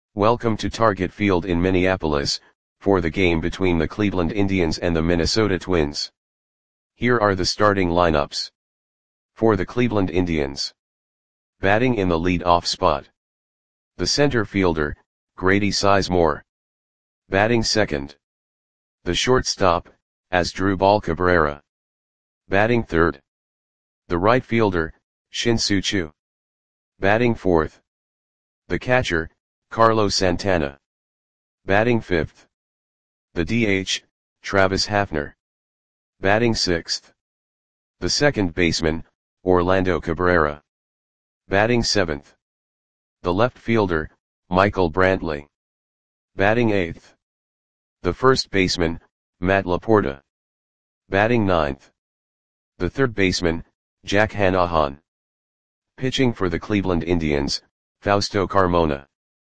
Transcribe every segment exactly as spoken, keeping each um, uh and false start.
Welcome to Target Field in Minneapolis, for the game between the Cleveland Indians and the Minnesota Twins. Here are the starting lineups. For the Cleveland Indians. Batting in the lead-off spot. The center fielder, Grady Sizemore. Batting second. The shortstop, Asdrubal Cabrera. Batting third. The right fielder, Shin-Soo Choo. Batting fourth. The catcher, Carlos Santana. Batting fifth. The D H, Travis Hafner. Batting sixth. The second baseman, Orlando Cabrera. Batting seventh. The left fielder, Michael Brantley. Batting eighth. The first baseman, Matt Laporta. Batting ninth. The third baseman, Jack Hanahan. Pitching for the Cleveland Indians, Fausto Carmona.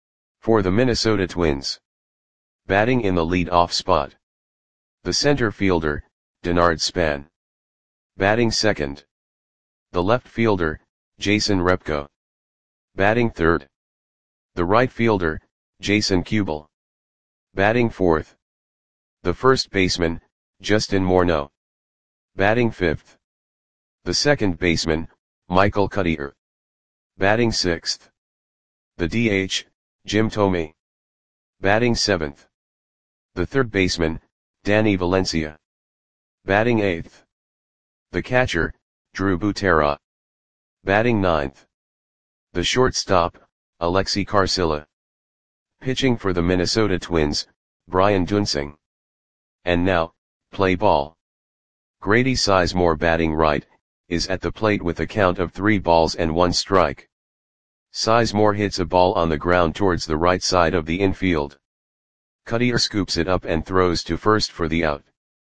For the Minnesota Twins. Batting in the lead-off spot. The center fielder, Denard Span. Batting second. The left fielder, Jason Repko. Batting third. The right fielder, Jason Kubel. Batting fourth. The first baseman, Justin Morneau. Batting fifth. The second baseman, Michael Cuddyer. Batting sixth. The D H, Jim Thome. Batting seventh. The third baseman, Danny Valencia. Batting eighth. The catcher, Drew Butera. Batting ninth. The shortstop, Alexi Carcilla. Pitching for the Minnesota Twins, Brian Duensing. And now, play ball. Grady Sizemore batting right, is at the plate with a count of three balls and one strike. Sizemore hits a ball on the ground towards the right side of the infield. Cuddyer scoops it up and throws to first for the out.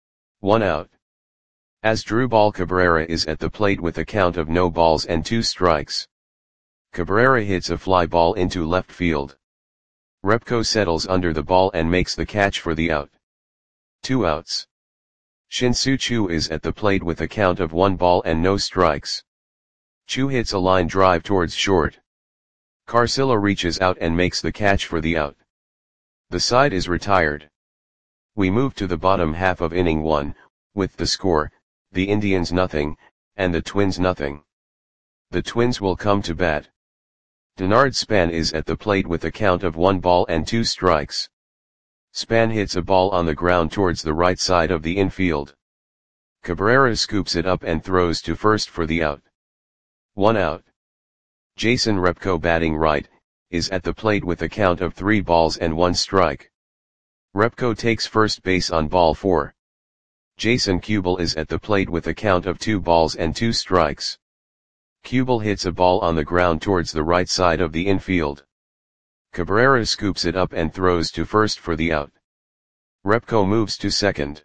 One out. Asdrubal Cabrera is at the plate with a count of no balls and two strikes. Cabrera hits a fly ball into left field. Repko settles under the ball and makes the catch for the out. Two outs. Shin-Soo Choo is at the plate with a count of one ball and no strikes. Choo hits a line drive towards short. Carcilla reaches out and makes the catch for the out. The side is retired. We move to the bottom half of inning one, with the score, the Indians nothing, and the Twins nothing. The Twins will come to bat. Denard Span is at the plate with a count of one ball and two strikes. Span hits a ball on the ground towards the right side of the infield. Cabrera scoops it up and throws to first for the out. One out. Jason Repko batting right, is at the plate with a count of three balls and one strike. Repko takes first base on ball four. Jason Kubel is at the plate with a count of two balls and two strikes. Kubel hits a ball on the ground towards the right side of the infield. Cabrera scoops it up and throws to first for the out. Repko moves to second.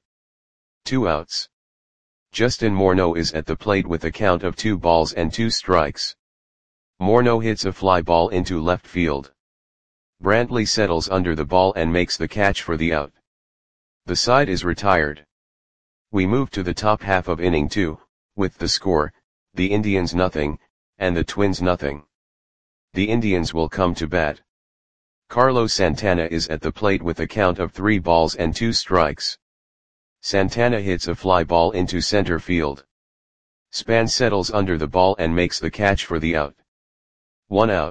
Two outs. Justin Morneau is at the plate with a count of two balls and two strikes. Morneau hits a fly ball into left field. Brantley settles under the ball and makes the catch for the out. The side is retired. We move to the top half of inning two, with the score, the Indians nothing, and the Twins nothing. The Indians will come to bat. Carlos Santana is at the plate with a count of three balls and two strikes. Santana hits a fly ball into center field. Span settles under the ball and makes the catch for the out. One out.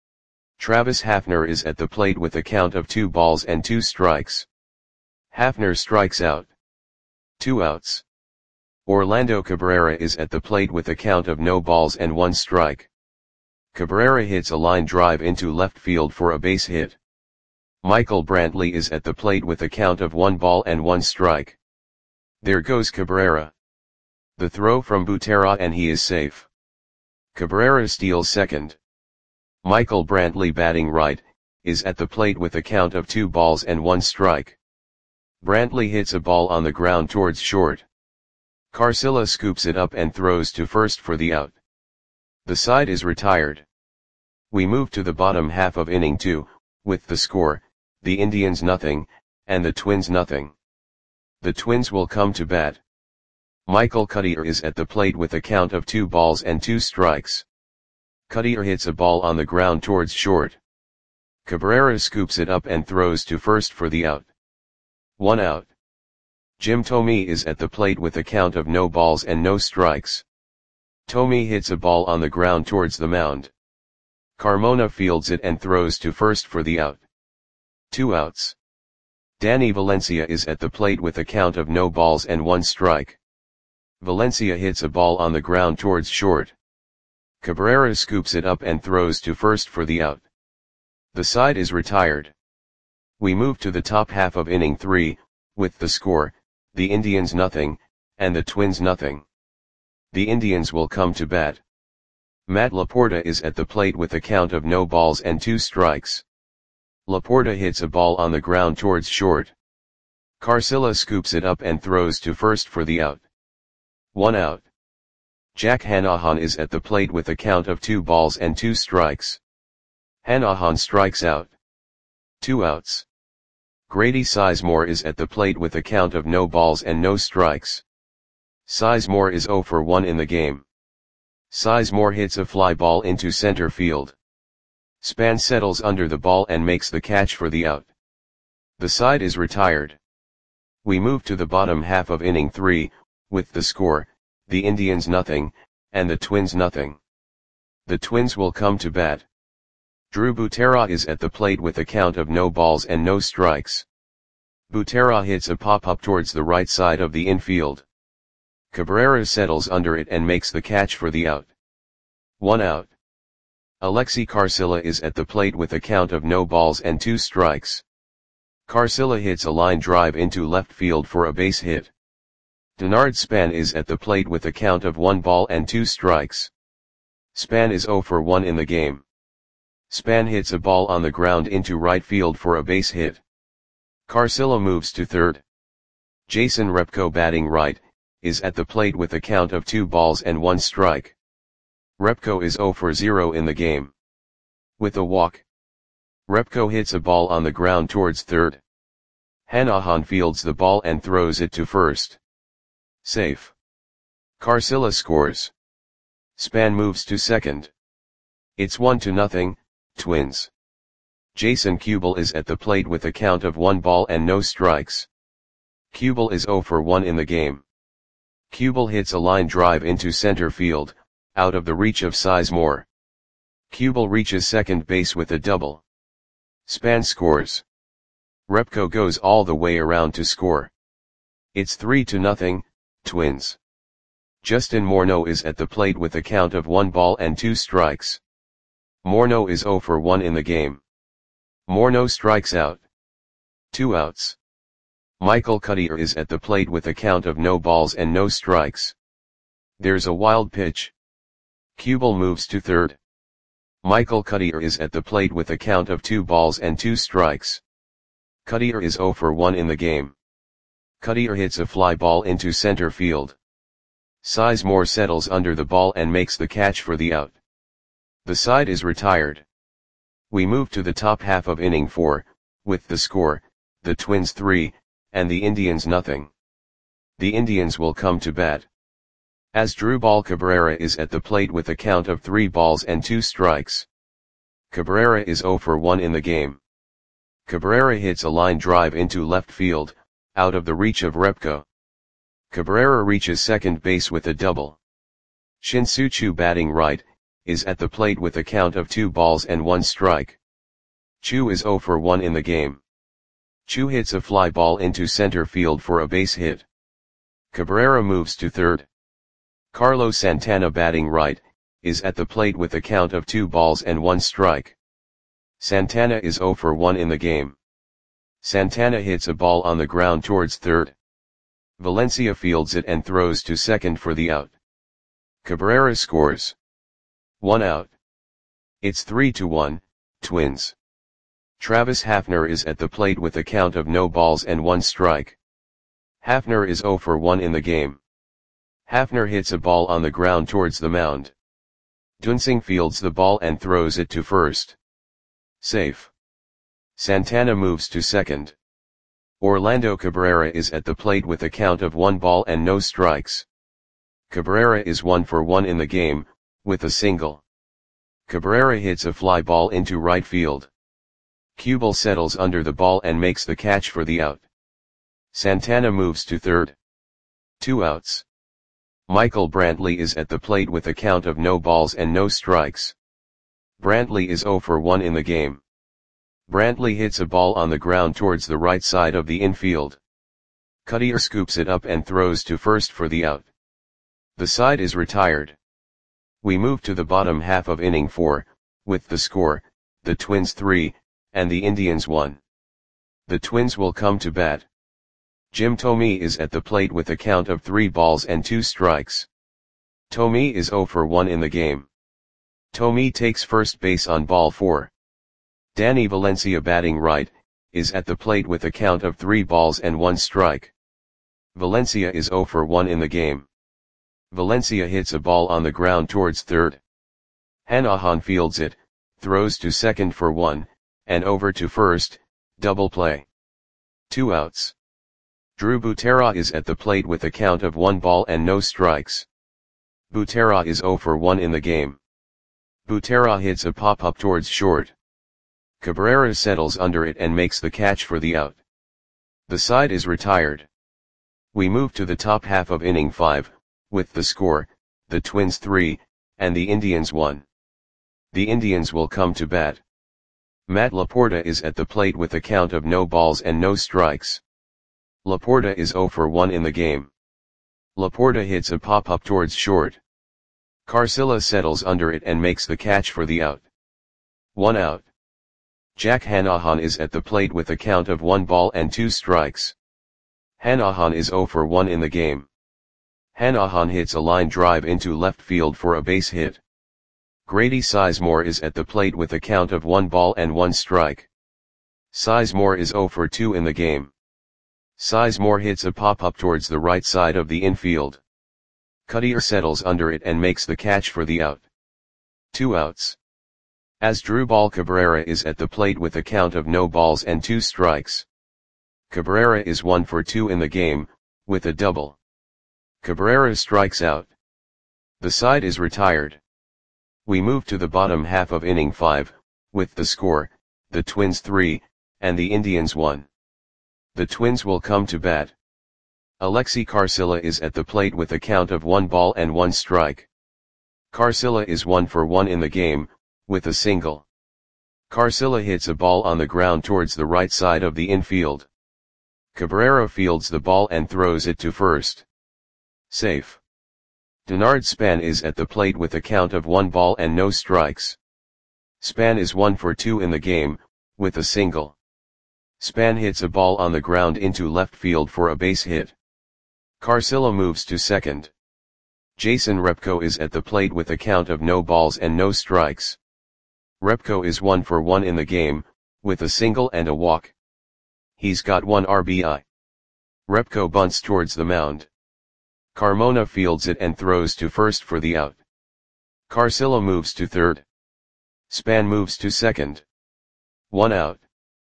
Travis Hafner is at the plate with a count of two balls and two strikes. Hafner strikes out. Two outs. Orlando Cabrera is at the plate with a count of no balls and one strike. Cabrera hits a line drive into left field for a base hit. Michael Brantley is at the plate with a count of one ball and one strike. There goes Cabrera. The throw from Butera and he is safe. Cabrera steals second. Michael Brantley batting right, is at the plate with a count of two balls and one strike. Brantley hits a ball on the ground towards short. Carcilla scoops it up and throws to first for the out. The side is retired. We move to the bottom half of inning two, with the score, the Indians nothing, and the Twins nothing. The Twins will come to bat. Michael Cuddyer is at the plate with a count of two balls and two strikes. Cuddyer hits a ball on the ground towards short. Cabrera scoops it up and throws to first for the out. One out. Jim Thome is at the plate with a count of no balls and no strikes. Thome hits a ball on the ground towards the mound. Carmona fields it and throws to first for the out. Two outs. Danny Valencia is at the plate with a count of no balls and one strike. Valencia hits a ball on the ground towards short. Cabrera scoops it up and throws to first for the out. The side is retired. We move to the top half of inning three, with the score, the Indians nothing, and the Twins nothing. The Indians will come to bat. Matt Laporta is at the plate with a count of no balls and two strikes. Laporta hits a ball on the ground towards short. Carcilla scoops it up and throws to first for the out. One out. Jack Hanahan is at the plate with a count of two balls and two strikes. Hanahan strikes out. Two outs. Grady Sizemore is at the plate with a count of no balls and no strikes. Sizemore is oh for one in the game. Sizemore hits a fly ball into center field. Span settles under the ball and makes the catch for the out. The side is retired. We move to the bottom half of inning three, with the score, the Indians nothing, and the Twins nothing. The Twins will come to bat. Drew Butera is at the plate with a count of no balls and no strikes. Butera hits a pop-up towards the right side of the infield. Cabrera settles under it and makes the catch for the out. One out. Alexi Carcilla is at the plate with a count of no balls and two strikes. Carcilla hits a line drive into left field for a base hit. Denard Span is at the plate with a count of one ball and two strikes. Span is oh for one in the game. Span hits a ball on the ground into right field for a base hit. Carcilla moves to third. Jason Repko, batting right, is at the plate with a count of two balls and one strike. Repko is oh for zero in the game. With a walk, Repko hits a ball on the ground towards third. Hanahan fields the ball and throws it to first. Safe. Carcilla scores. Span moves to second. It's one to nothing, Twins. Jason Kubel is at the plate with a count of one ball and no strikes. Kubel is oh for one in the game. Kubel hits a line drive into center field, out of the reach of Sizemore. Kubel reaches second base with a double. Span scores. Repko goes all the way around to score. It's three to nothing, Twins. Justin Morneau is at the plate with a count of one ball and two strikes. Morneau is oh for one in the game. Morneau strikes out. Two outs. Michael Cuddyer is at the plate with a count of no balls and no strikes. There's a wild pitch. Kubel moves to third. Michael Cuddyer is at the plate with a count of two balls and two strikes. Cuddyer is oh for one in the game. Cuddyer hits a fly ball into center field. Sizemore settles under the ball and makes the catch for the out. The side is retired. We move to the top half of inning four, with the score, the Twins three, and the Indians nothing. The Indians will come to bat. Asdrubal Cabrera is at the plate with a count of three balls and two strikes. Cabrera is oh for one in the game. Cabrera hits a line drive into left field, out of the reach of Repko. Cabrera reaches second base with a double. Shin-Soo Choo, batting right, is at the plate with a count of two balls and one strike. Choo is oh for one in the game. Choo hits a fly ball into center field for a base hit. Cabrera moves to third. Carlos Santana, batting right, is at the plate with a count of two balls and one strike. Santana is oh for one in the game. Santana hits a ball on the ground towards third. Valencia fields it and throws to second for the out. Cabrera scores. One out. It's three to one, Twins. Travis Hafner is at the plate with a count of no balls and one strike. Hafner is oh for one in the game. Hafner hits a ball on the ground towards the mound. Dunsing fields the ball and throws it to first. Safe. Santana moves to second. Orlando Cabrera is at the plate with a count of one ball and no strikes. Cabrera is one for one in the game, with a single. Cabrera hits a fly ball into right field. Kubel settles under the ball and makes the catch for the out. Santana moves to third. Two outs. Michael Brantley is at the plate with a count of no balls and no strikes. Brantley is zero for one in the game. Brantley hits a ball on the ground towards the right side of the infield. Cutter scoops it up and throws to first for the out. The side is retired. We move to the bottom half of inning four, with the score, the Twins three, and the Indians one. The Twins will come to bat. Jim Thome is at the plate with a count of three balls and two strikes. Thome is zero for one in the game. Thome takes first base on ball four. Danny Valencia, batting right, is at the plate with a count of three balls and one strike. Valencia is zero for one in the game. Valencia hits a ball on the ground towards third. Hanahan fields it, throws to second for one, and over to first, double play. Two outs. Drew Butera is at the plate with a count of one ball and no strikes. Butera is zero for one in the game. Butera hits a pop-up towards short. Cabrera settles under it and makes the catch for the out. The side is retired. We move to the top half of inning five, with the score, the Twins three, and the Indians one. The Indians will come to bat. Matt Laporta is at the plate with a count of no balls and no strikes. Laporta is zero for one in the game. Laporta hits a pop-up towards short. Carcilla settles under it and makes the catch for the out. One out. Jack Hanahan is at the plate with a count of one ball and two strikes. Hanahan is zero for one in the game. Hanahan hits a line drive into left field for a base hit. Grady Sizemore is at the plate with a count of one ball and one strike. Sizemore is zero for two in the game. Sizemore hits a pop-up towards the right side of the infield. Cutter settles under it and makes the catch for the out. Two outs. Asdrubal Cabrera is at the plate with a count of no balls and two strikes. Cabrera is one for two in the game, with a double. Cabrera strikes out. The side is retired. We move to the bottom half of inning five, with the score, the Twins three, and the Indians one. The Twins will come to bat. Alexi Carcilla is at the plate with a count of one ball and one strike. Carcilla is one for one in the game, with a single. Carcilla hits a ball on the ground towards the right side of the infield. Cabrera fields the ball and throws it to first. Safe. Denard Span is at the plate with a count of one ball and no strikes. Span is one for two in the game, with a single. Span hits a ball on the ground into left field for a base hit. Carcilla moves to second. Jason Repko is at the plate with a count of no balls and no strikes. Repko is one for one in the game, with a single and a walk. He's got one R B I. Repko bunts towards the mound. Carmona fields it and throws to first for the out. Carcilla moves to third. Span moves to second. One out.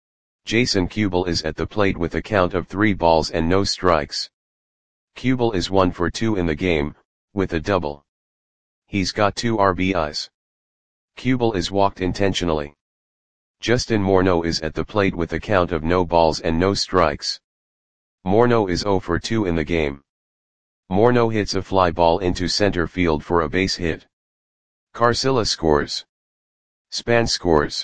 Jason Kubel is at the plate with a count of three balls and no strikes. Kubel is one for two in the game, with a double. He's got two R B Is. Kubel is walked intentionally. Justin Morneau is at the plate with a count of no balls and no strikes. Morneau is zero for two in the game. Morneau hits a fly ball into center field for a base hit. Carcilla scores. Span scores.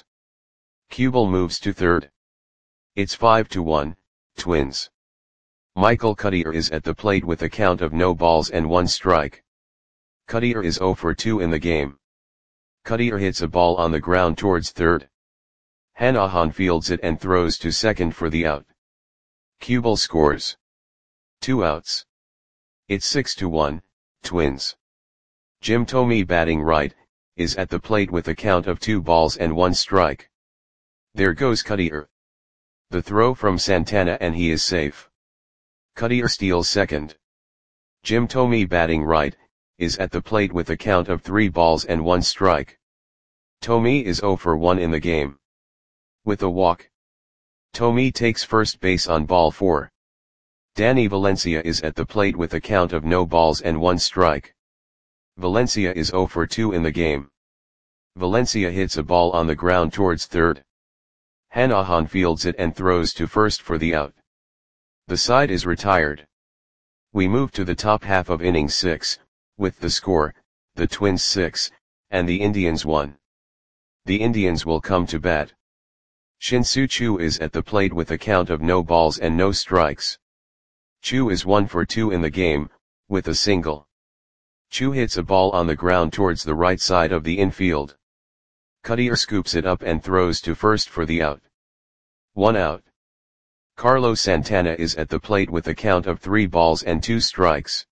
Kubel moves to third. It's five to one, Twins. Michael Cutter is at the plate with a count of no balls and one strike. Cutter is zero for two in the game. Cutter hits a ball on the ground towards third. Hanahan fields it and throws to second for the out. Kubel scores. Two outs. It's six to one, Twins. Jim Thome, batting right, is at the plate with a count of two balls and one strike. There goes Cutter. The throw from Santana and he is safe. Cutter steals second. Jim Thome, batting right, is at the plate with a count of three balls and one strike. Thome is zero for one in the game. With a walk. Thome takes first base on ball four. Danny Valencia is at the plate with a count of no balls and one strike. Valencia is zero for two in the game. Valencia hits a ball on the ground towards third. Hanahan fields it and throws to first for the out. The side is retired. We move to the top half of inning six, with the score, the Twins six, and the Indians one. The Indians will come to bat. Shin-Soo Choo is at the plate with a count of no balls and no strikes. Choo is one for two in the game, with a single. Choo hits a ball on the ground towards the right side of the infield. Cutter scoops it up and throws to first for the out. One out. Carlos Santana is at the plate with a count of three balls and two strikes.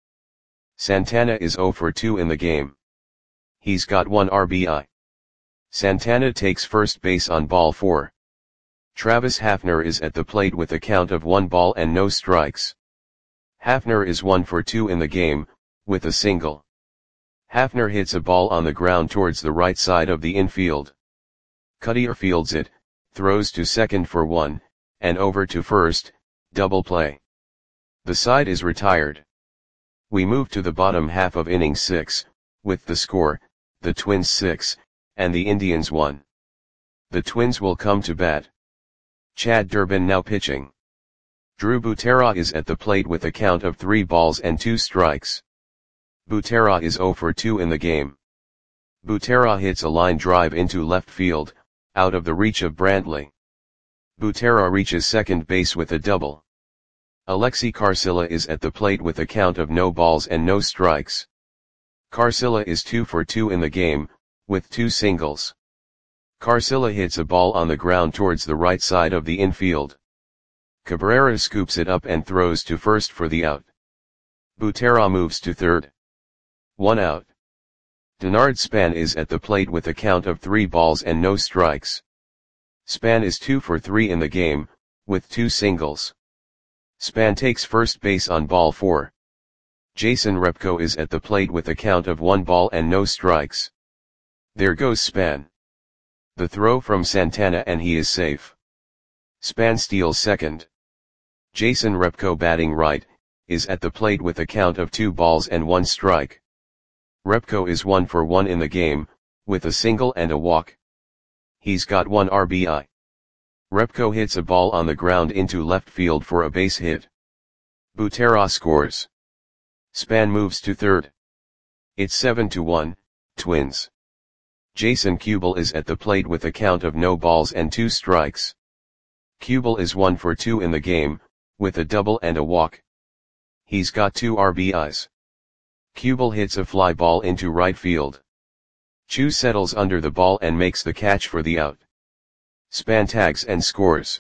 Santana is zero for two in the game. He's got one R B I. Santana takes first base on ball four. Travis Hafner is at the plate with a count of one ball and no strikes. Hafner is one for two in the game, with a single. Hafner hits a ball on the ground towards the right side of the infield. Cutter fields it, throws to second for one, and over to first, double play. The side is retired. We move to the bottom half of inning six, with the score, the Twins six, and the Indians one. The Twins will come to bat. Chad Durbin now pitching. Drew Butera is at the plate with a count of three balls and two strikes. Butera is zero for two in the game. Butera hits a line drive into left field, out of the reach of Brantley. Butera reaches second base with a double. Alexi Carcilla is at the plate with a count of no balls and no strikes. Carcilla is two for two in the game, with two singles. Carcilla hits a ball on the ground towards the right side of the infield. Cabrera scoops it up and throws to first for the out. Butera moves to third. One out. Denard Span is at the plate with a count of three balls and no strikes. Span is two for three in the game, with two singles. Span takes first base on ball four. Jason Repko is at the plate with a count of one ball and no strikes. There goes Span. The throw from Santana and he is safe. Span steals second. Jason Repko, batting right, is at the plate with a count of two balls and one strike. Repko is one for one in the game, with a single and a walk. He's got one R B I. Repko hits a ball on the ground into left field for a base hit. Butera scores. Span moves to third. It's seven to one, Twins. Jason Kubel is at the plate with a count of no balls and two strikes. Kubel is one for two in the game, with a double and a walk. He's got two R B Is. Kubel hits a fly ball into right field. Choo settles under the ball and makes the catch for the out. Span tags and scores.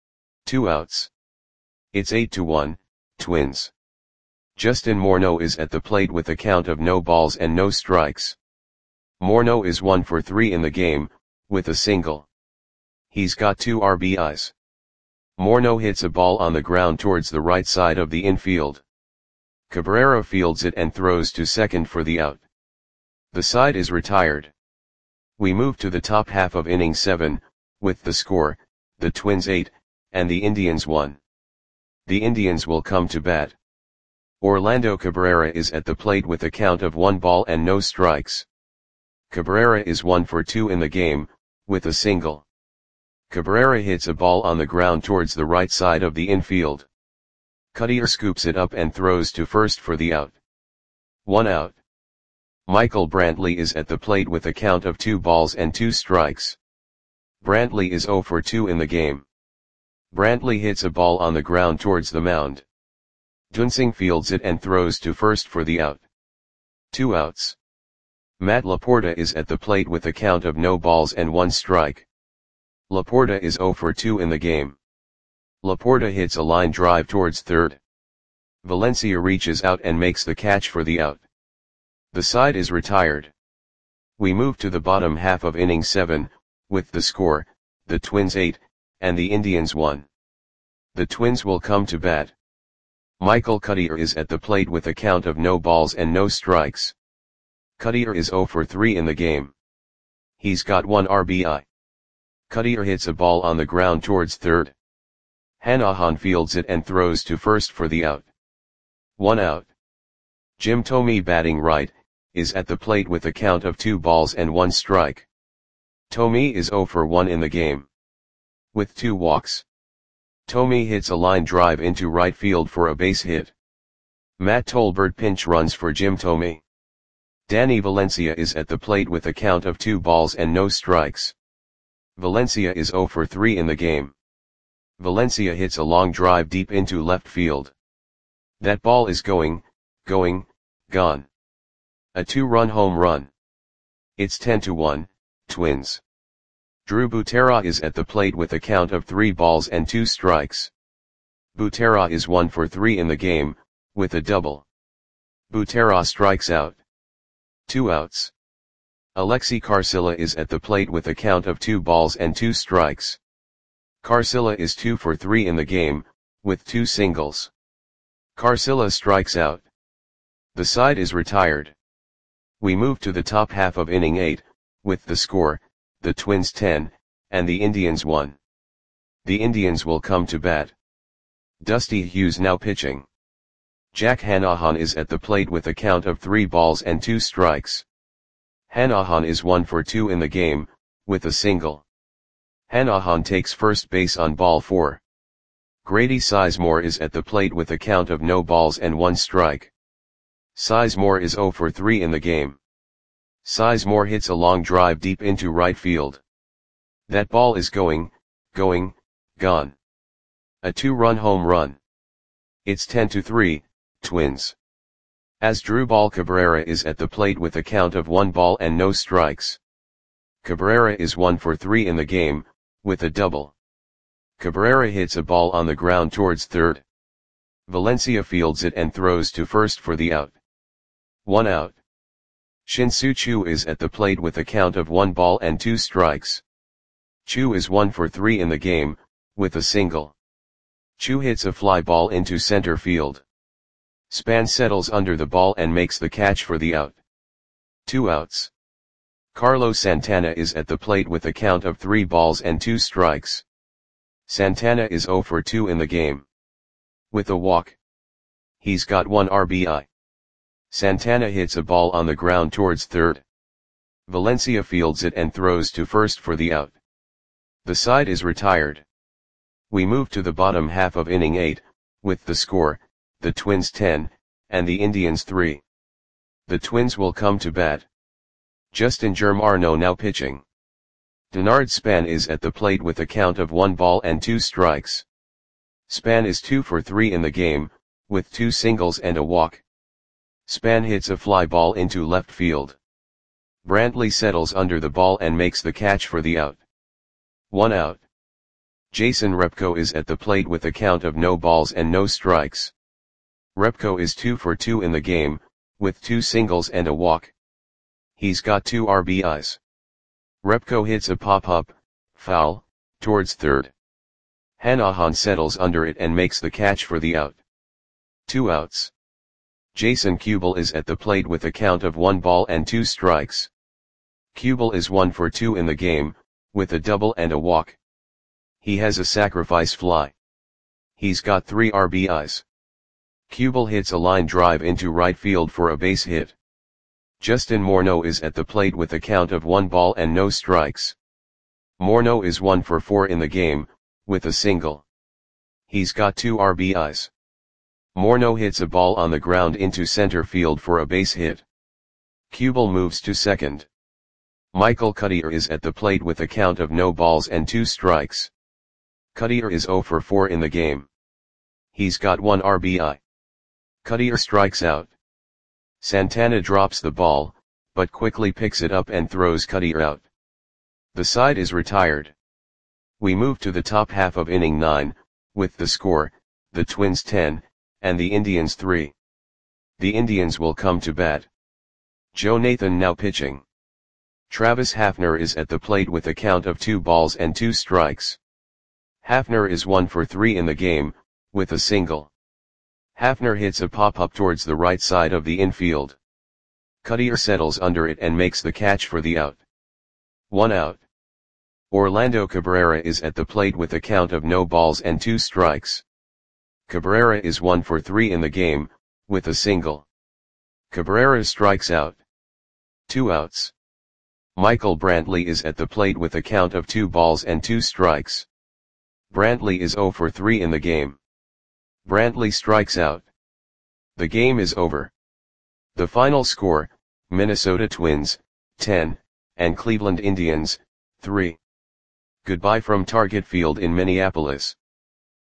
Two outs. It's eight to one, Twins. Justin Morneau is at the plate with a count of no balls and no strikes. Morneau is one for three in the game, with a single. He's got two R B Is. Morneau hits a ball on the ground towards the right side of the infield. Cabrera fields it and throws to second for the out. The side is retired. We move to the top half of inning seven, with the score, the Twins eight, and the Indians one. The Indians will come to bat. Orlando Cabrera is at the plate with a count of one ball and no strikes. Cabrera is one for two in the game, with a single. Cabrera hits a ball on the ground towards the right side of the infield. Cutter scoops it up and throws to first for the out. One out. Michael Brantley is at the plate with a count of two balls and two strikes. Brantley is zero for two in the game. Brantley hits a ball on the ground towards the mound. Dunsing fields it and throws to first for the out. Two outs. Matt Laporta is at the plate with a count of no balls and one strike. Laporta is zero for two in the game. Laporta hits a line drive towards third. Valencia reaches out and makes the catch for the out. The side is retired. We move to the bottom half of inning seven, with the score, the Twins eight, and the Indians one. The Twins will come to bat. Michael Cutter is at the plate with a count of no balls and no strikes. Cutter is zero for three in the game. He's got one R B I. Cutter hits a ball on the ground towards third. Hanahan fields it and throws to first for the out. One out. Jim Thome, batting right, is at the plate with a count of two balls and one strike. Thome is zero for one in the game. with two walks. Thome hits a line drive into right field for a base hit. Matt Tolbert pinch runs for Jim Thome. Danny Valencia is at the plate with a count of two balls and no strikes. Valencia is zero for three in the game. Valencia hits a long drive deep into left field. That ball is going, going, gone. A two-run home run. It's ten to one, Twins. Drew Butera is at the plate with a count of three balls and two strikes. Butera is one for three in the game, with a double. Butera strikes out. Two outs. Alexi Carcilla is at the plate with a count of two balls and two strikes. Carcilla is two for three in the game, with two singles. Carcilla strikes out. The side is retired. We move to the top half of inning eight, with the score, the Twins ten, and the Indians one. The Indians will come to bat. Dusty Hughes now pitching. Jack Hanahan is at the plate with a count of three balls and two strikes. Hanahan is one for two in the game, with a single. Hanahan takes first base on ball four. Grady Sizemore is at the plate with a count of no balls and one strike. Sizemore is zero for three in the game. Sizemore hits a long drive deep into right field. That ball is going, going, gone. A two-run home run. It's ten to three, Twins. Asdrubal Cabrera is at the plate with a count of one ball and no strikes. Cabrera is one for three in the game, with a double. Cabrera hits a ball on the ground towards third. Valencia fields it and throws to first for the out. One out. Shin-Soo Choo is at the plate with a count of one ball and two strikes. Choo is one for three in the game, with a single. Choo hits a fly ball into center field. Span settles under the ball and makes the catch for the out. Two outs. Carlos Santana is at the plate with a count of three balls and two strikes. Santana is zero for two in the game. With a walk. He's got one R B I. Santana hits a ball on the ground towards third. Valencia fields it and throws to first for the out. The side is retired. We move to the bottom half of inning eight, with the score, the Twins ten, and the Indians three. The Twins will come to bat. Justin Germano now pitching. Denard Span is at the plate with a count of one ball and two strikes. Span is two for three in the game, with two singles and a walk. Span hits a fly ball into left field. Brantley settles under the ball and makes the catch for the out. One out. Jason Repko is at the plate with a count of no balls and no strikes. Repko is two for two in the game, with two singles and a walk. He's got two R B Is. Repko hits a pop-up, foul, towards third. Hanahan settles under it and makes the catch for the out. Two outs. Jason Kubel is at the plate with a count of one ball and two strikes. Kubel is one for two in the game, with a double and a walk. He has a sacrifice fly. He's got three R B Is. Kubel hits a line drive into right field for a base hit. Justin Morneau is at the plate with a count of one ball and no strikes. Morneau is one for four in the game, with a single. He's got two R B Is. Morneau hits a ball on the ground into center field for a base hit. Kubel moves to second. Michael Cuddyer is at the plate with a count of no balls and two strikes. Cuddyer is zero for four in the game. He's got one R B I. Cuddyer strikes out. Santana drops the ball, but quickly picks it up and throws Cuddyer out. The side is retired. We move to the top half of inning nine, with the score, the Twins ten, and the Indians three. The Indians will come to bat. Joe Nathan now pitching. Travis Hafner is at the plate with a count of two balls and two strikes. Hafner is one for three in the game, with a single. Hafner hits a pop-up towards the right side of the infield. Cuddyer settles under it and makes the catch for the out. One out. Orlando Cabrera is at the plate with a count of no balls and two strikes. Cabrera is one for three in the game, with a single. Cabrera strikes out. Two outs. Michael Brantley is at the plate with a count of two balls and two strikes. Brantley is zero for three in the game. Brantley strikes out. The game is over. The final score, Minnesota Twins, ten, and Cleveland Indians, three. Goodbye from Target Field in Minneapolis.